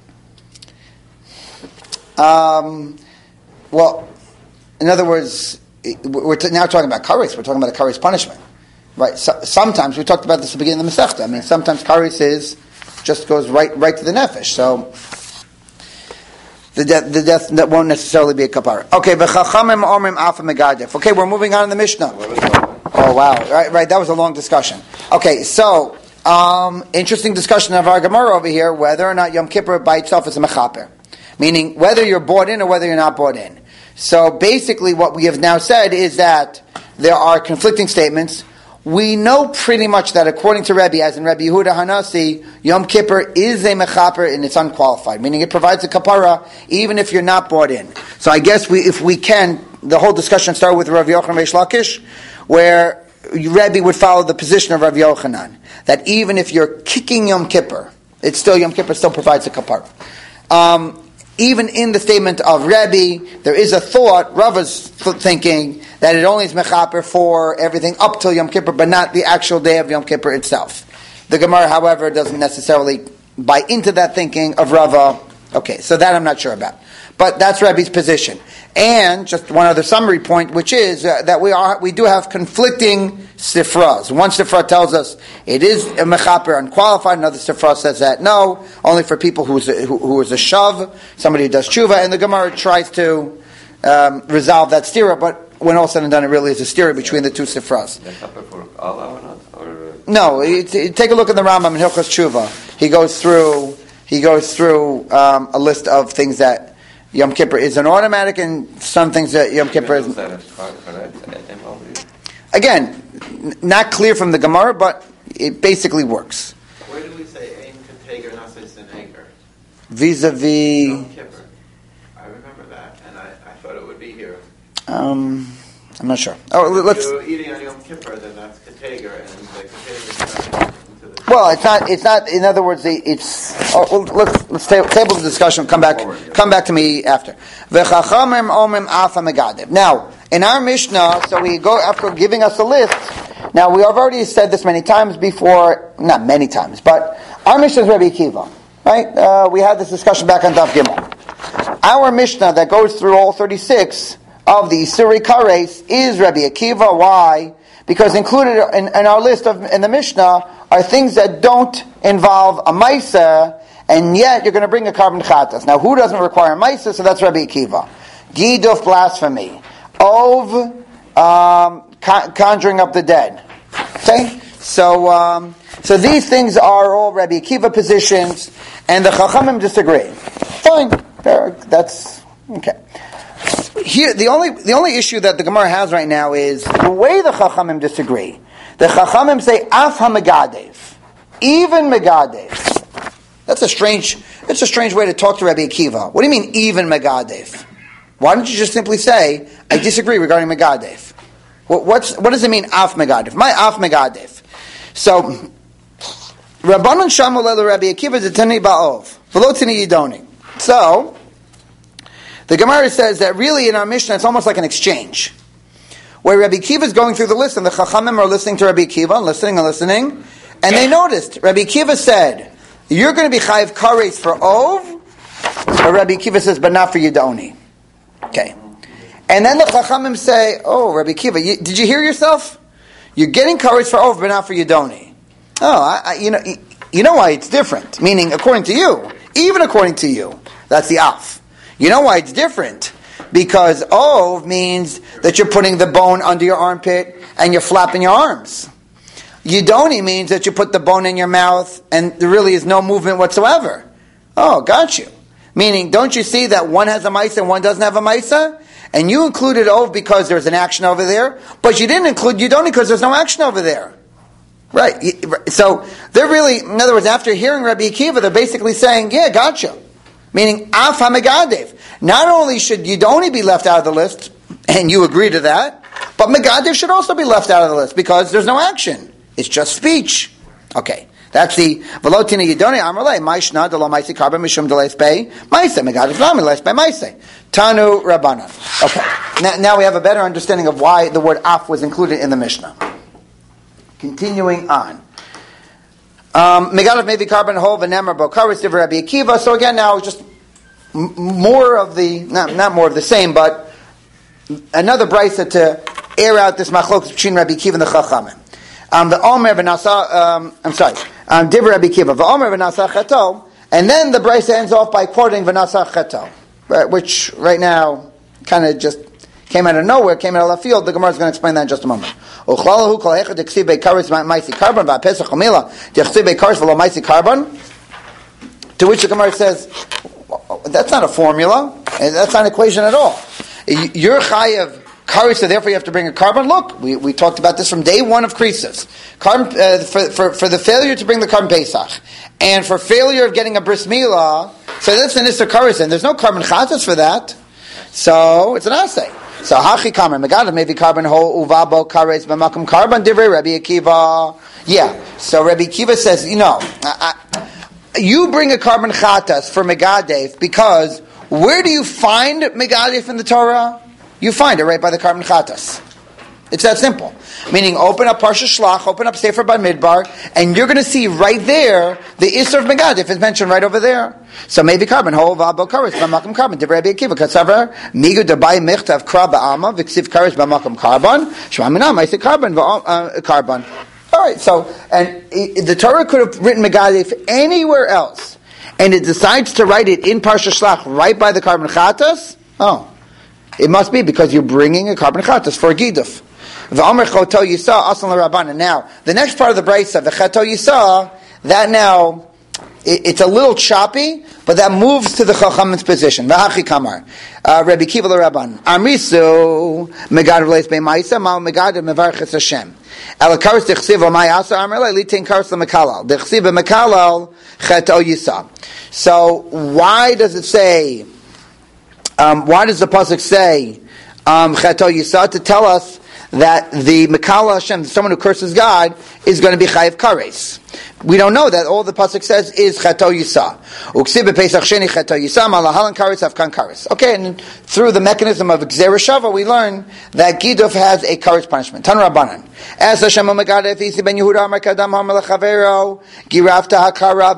Well, in other words, we're now talking about kares. We're talking about a kares punishment, right? So, sometimes we talked about this at the beginning of the Masechta. I mean, sometimes kares just goes right to the nefesh. So the death that won't necessarily be a kapara. Okay, v'chachamim omrim alfa megadef. Okay, we're moving on in the Mishnah. Oh wow, right. That was a long discussion. Okay, so interesting discussion of our Gemara over here, whether or not Yom Kippur by itself is a mechaper, meaning whether you're bought in or whether you're not bought in. So basically what we have now said is that there are conflicting statements. We know pretty much that according to Rebbe, as in Rebbe Yehuda Hanasi, Yom Kippur is a mechaper and it's unqualified, meaning it provides a kapara even if you're not bought in. So I guess if we can, the whole discussion started with Rav Yochanan Reish Lakish, where Rebbe would follow the position of Rav Yochanan, that even if you're kicking Yom Kippur, it's still Yom Kippur still provides a kapara. Even in the statement of Rebbe, there is a thought, Rava's thinking, that it only is mechaper for everything up till Yom Kippur, but not the actual day of Yom Kippur itself. The Gemara, however, doesn't necessarily buy into that thinking of Rava. Okay, so that I'm not sure about. But that's Rebbe's position. And just one other summary point, which is that we do have conflicting sifras. One sifra tells us it is a mechaper unqualified. Another sifra says that no, only for people who is a shav, somebody who does tshuva. And the Gemara tries to resolve that stira, but when all said and done, it really is a stira between the two sifras. Mechaper for Allah or not? Or no, take a look at the Rambam in Hilchos Tshuva. He goes through a list of things that Yom Kippur is an automatic, and some things that Yom Kippur is. Again, not clear from the Gemara, but it basically works. Where do we say Ein Kateger Nasis and Anger? Vis-a-vis. Yom Kippur. I remember that, and I thought it would be here. I'm not sure. Oh, let's. If you're eating on Yom Kippur, then that's Kateger, and the Kateger is not into the. Well, it's not. In other words, it's. Let's table the discussion. Come back to me after. Now, in our Mishnah, so we go after giving us a list. Now, we have already said this many times before. Not many times, but our Mishnah is Rabbi Akiva, right? We had this discussion back on Daf Gimel. Our Mishnah that goes through all 36 of the Isuri Kares is Rabbi Akiva. Why? Because included in our list in the Mishnah are things that don't involve a Maisa, and yet you're going to bring a carbon chatas. Now, who doesn't require a Maisa? So that's Rabbi Akiva. Giduf, blasphemy. Ov, conjuring up the dead. Okay? So these things are all Rabbi Akiva positions, and the Chachamim disagree. Fine. That's okay. Here, the only issue that the Gemara has right now is the way the Chachamim disagree. The Chachamim say af ha-megadev, even megadev. It's a strange way to talk to Rabbi Akiva. What do you mean even megadev? Why don't you just simply say I disagree regarding megadev? What does it mean af megadev? My af megadev. So Rabbanan shamu lelu Rabbi Akiva zetani ba'ov v'lo tini yidoni. So the Gemara says that really in our Mishnah it's almost like an exchange, where Rabbi Akiva is going through the list and the Chachamim are listening to Rabbi Akiva and listening, and they noticed Rabbi Akiva said, "You're going to be chayiv kares for ov," or Rabbi Akiva says, "But not for yidoni." Okay, and then the Chachamim say, "Oh, Rabbi Akiva, did you hear yourself? You're getting kares for ov, but not for yidoni." Oh, you know why it's different. Meaning, according to you, even according to you, that's the af. You know why it's different? Because ov means that you're putting the bone under your armpit and you're flapping your arms. Yidoni means that you put the bone in your mouth and there really is no movement whatsoever. Oh, got you. Meaning, don't you see that one has a maisa and one doesn't have a maisa? And you included ov because there's an action over there, but you didn't include yidoni because there's no action over there. Right. So they're really, in other words, after hearing Rabbi Akiva, they're basically saying, yeah, gotcha. Meaning, af ha-megadev. Not only should yidoni be left out of the list, and you agree to that, but megadev should also be left out of the list because there's no action. It's just speech. Okay. That's the velotina yidoni amrle maishna de lo maisi karba mishum de leisbei maise megadev lami leisbei maise tanu rabbanan. Okay. Now we have a better understanding of why the word af was included in the Mishnah. Continuing on. Megadev may be carbon whole v'nemer bo kares divrei Rabbi Akiva. So again, now just more of the not more of the same, but another brisa to air out this machlokas between Rabbi Akiva and the Chachamim. The Omer v'nasa. Divrei Rabbi Akiva v'Omer v'nasa cheto, and then the brisa ends off by quoting v'nasa cheto, right, which right now kind of just came out of nowhere, came out of left field. The Gemara is going to explain that in just a moment. To which the Gemara says, that's not a formula. That's not an equation at all. you're chayav kares, so therefore you have to bring a carbon. Look, we talked about this from day one of Krisis. Carbon, for the failure to bring the carbon Pesach, and for failure of getting a bris milah, so that's an Isser kares, and there's no carbon chatas for that. So it's an assay. So hachi kamer megadav maybe carbon ho uvabo kares b'makom carbon divrei Rabbi Akiva. Yeah. So Rabbi Akiva says, you bring a carbon chatas for megadev because where do you find megadev in the Torah? You find it right by the carbon chatas. It's that simple. Meaning, open up Parsha Shlach, open up Sefer Bamidbar, and you're going to see right there the Isser of Megadif is mentioned right over there. So maybe carbon ho v'abo kares b'makom carbon. Divrei Rabbi Akiva katzaver migu dabai michtav kra ba'ama v'ksiv kares b'makom carbon shema minam I say carbon carbon. All right. So and the Torah could have written Megadif anywhere else, and it decides to write it in Parsha Shlach right by the carbon chatas. Oh, it must be because you're bringing a carbon chatas for a giduf. Now, the next part of the brayso, the chato yisa, that now it's a little choppy, but that moves to the chacham's position. V'hachi kamar, Rabbi Kiva l'Rabban, Amrisu megad v'leis b'maisa mal megad mevarches Hashem. Elakaris dechsiv v'mayasa amrei litin karis l'mekalal dechsiv v'mekalal chato yisa. So why does it say? Why does the pasuk say chato yisa to tell us that the Mekala Hashem, someone who curses God, is going to be Chayiv Kares? We don't know that. All the pasuk says is Chato Yisa. Uksib bePesach Sheni Chato Yisa Malahalan Kares Afkan Kares. Okay, and through the mechanism of Gzera Shava, we learn that Giduf has a Kares punishment. Tan Rabbanan. As Hashem Omegad Efisi Ben Yehuda Amar Kadam Hamar Lechavero Girafta Hakara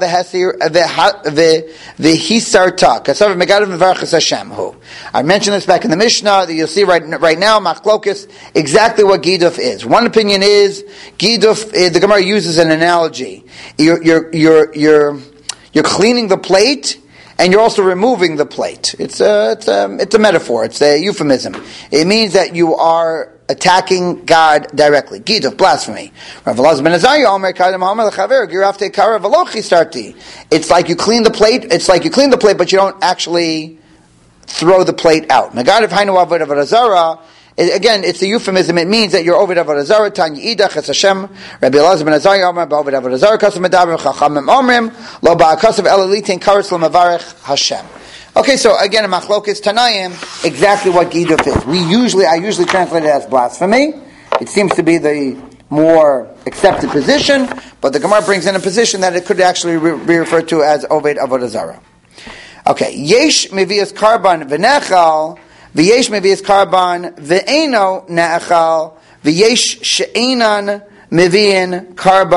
V'Hisarta Kasav Megadav Mevarchas Hashem. Who? I mentioned this back in the Mishnah that you'll see right now. Machlokus exactly what Giduf is. One opinion is Giduf. The Gemara uses an analogy. You're cleaning the plate, and you're also removing the plate. It's a metaphor. It's a euphemism. It means that you are attacking God directly. Giduf, blasphemy. It's like you clean the plate. It's like you clean the plate, but you don't actually throw the plate out. Again, it's a euphemism. It means that you're over Avodah Zarah. Tanya Idach Es Hashem. Rabbi Elazar ben Azariah Omer Ba'ovid Avodah Zarah Kasav Medaber Chachamim Omrim Lo Ba'akasav Elalitin Kares Lo Mavarech Hashem. Okay, so again, in Machlokes Tanayim, exactly what Giduf is. I usually translate it as blasphemy. It seems to be the more accepted position, but the Gemara brings in a position that it could actually be referred to as Oved Avodah Zarah. Okay, Yesh Mevias Karban V'Nechal. V'yesh mevias karban v'eino ne'achal v'yesh she'enan mevias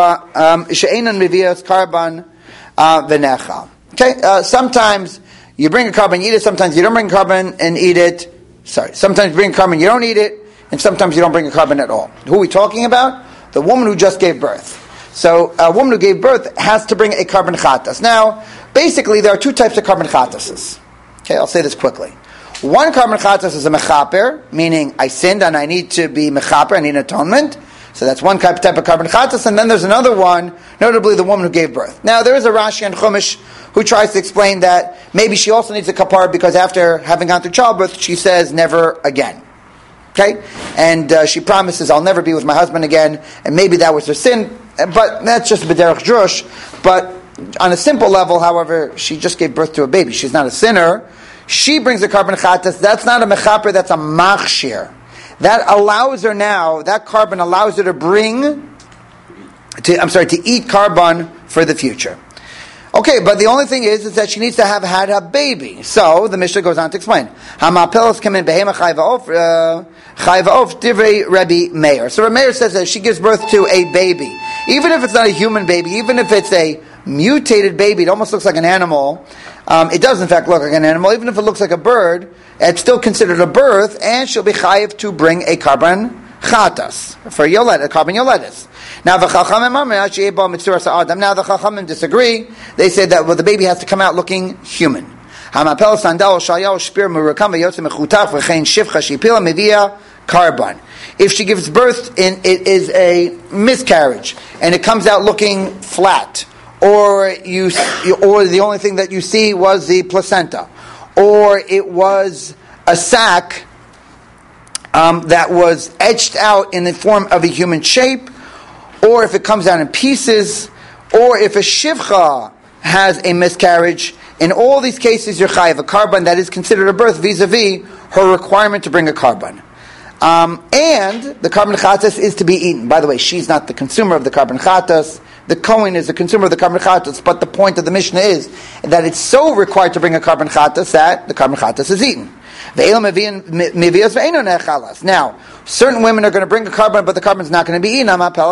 karban v'nechal. Okay, sometimes you bring a carbon, you eat it. Sometimes you don't bring a carbon and eat it. Sometimes you bring a carbon, you don't eat it, and sometimes you don't bring a carbon at all. Who are we talking about? The woman who just gave birth. So a woman who gave birth has to bring a carbon chatas. Now, basically, there are two types of carbon chatases. Okay, I'll say this quickly. One carbon chatas is a mechaper, meaning I sinned and I need to be mechaper, I need an atonement. So that's one type of carbon chatas, and then there's another one, notably the woman who gave birth. Now there is a Rashi and Chumash who tries to explain that maybe she also needs a kapar because after having gone through childbirth, she says never again. Okay? And she promises, I'll never be with my husband again, and maybe that was her sin, but that's just b'derech drush. But on a simple level, however, she just gave birth to a baby. She's not a sinner. She brings a carbon chatas. That's not a mechaper, that's a machshir. That allows her now, that carbon allows her to eat carbon for the future. Okay, but the only thing is that she needs to have had a baby. So, the Mishnah goes on to explain. Hamapelos come in behema chayva of divrei Rabbi Meir. So Rabbi Meir says that she gives birth to a baby. Even if it's not a human baby, even if it's a mutated baby, it almost looks like an animal. It does in fact look like an animal. Even if it looks like a bird, it's still considered a birth, and she'll be chayiv to bring a carbon chatas for a carbon yoledes. Now the Chachamim disagree. They say that the baby has to come out looking human. If she gives birth and it is a miscarriage and it comes out looking flat, or the only thing that you see was the placenta, or it was a sac that was etched out in the form of a human shape, or if it comes down in pieces, or if a shivcha has a miscarriage. In all these cases, you're chayav a karban that is considered a birth vis-a-vis her requirement to bring a karban. And the karban chatas is to be eaten. By the way, she's not the consumer of the karban chatas. The Kohen is the consumer of the karban chatas. But the point of the Mishnah is that it's so required to bring a karban chatas that the karban chatas is eaten. Now, certain women are going to bring a karban, but the karban is not going to be eaten.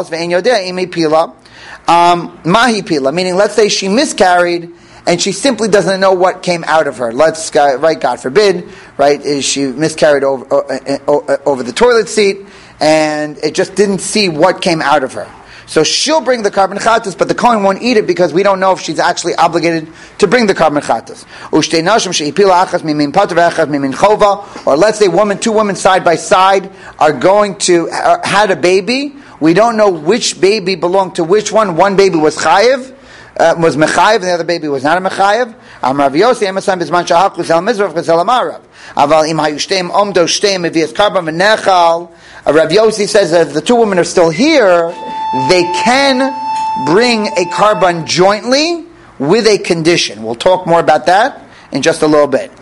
Mahi pila, meaning let's say she miscarried and she simply doesn't know what came out of her. Right, God forbid, right? She miscarried over the toilet seat, and it just didn't see what came out of her. So she'll bring the karban chatas, but the Kohen won't eat it because we don't know if she's actually obligated to bring the karban chatas. Or let's say two women side by side are going to had a baby. We don't know which baby belonged to which one. One baby was chayiv, was mechayiv, and the other baby was not a mechayiv. Rav Yossi emasam bizman shahaklu zel mizrach v'zel amarav. Aval im hayushtem omdo shtem mevias karban v'nechal. Rav Yossi says that if the two women are still here, they can bring a karban jointly with a condition. We'll talk more about that in just a little bit.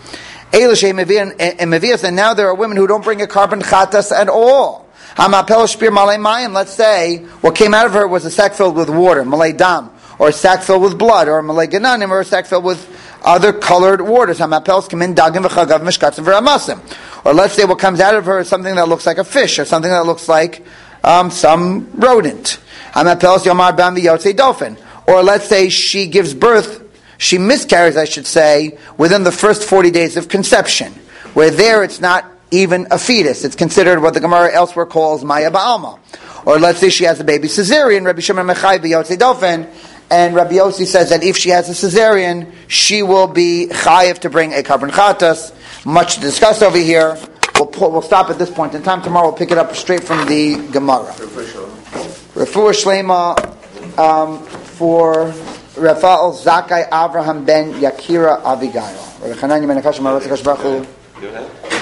And now there are women who don't bring a karban chatas at all. Let's say what came out of her was a sack filled with water, malay dam, or a sack filled with blood, or a malay gananim, or a sack filled with other colored waters. Or let's say what comes out of her is something that looks like a fish, or something that looks like some rodent. Or let's say she gives birth, she miscarries, I should say, within the first 40 days of conception, where there it's not even a fetus. It's considered what the Gemara elsewhere calls Maya Ba'alma. Or let's say she has a baby cesarean, Rabbi Shimon Mechai b'Yotzei Dofen, and Rabbi Yossi says that if she has a cesarean, she will be chayiv to bring a karban chatas. Much to discuss over here. We'll stop at this point in time. Tomorrow we'll pick it up straight from the Gemara. Refuah Shlema for Rafael Zakai Avraham ben Yakira Abigail.